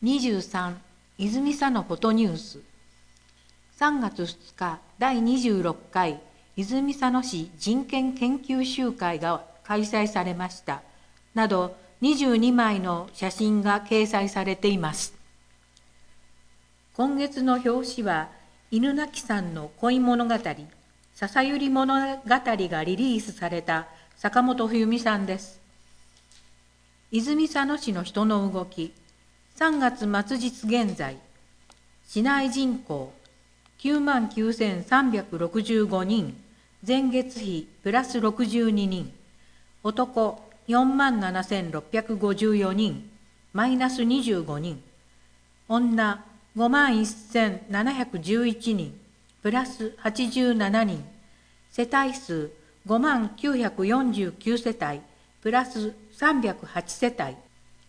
23、泉佐野フォトニュース。3月2日、第26回泉佐野市人権研究集会が開催されました。など、22枚の写真が掲載されています。今月の表紙は、犬鳴さんの恋物語、笹百合物語がリリースされた坂本冬美さんです。泉佐野市の人の動き、3月末日現在、市内人口99,365人、前月比プラス62人、男47,654人、マイナス25人、女51,711人、プラス87人、世帯数5949世帯、プラス308世帯、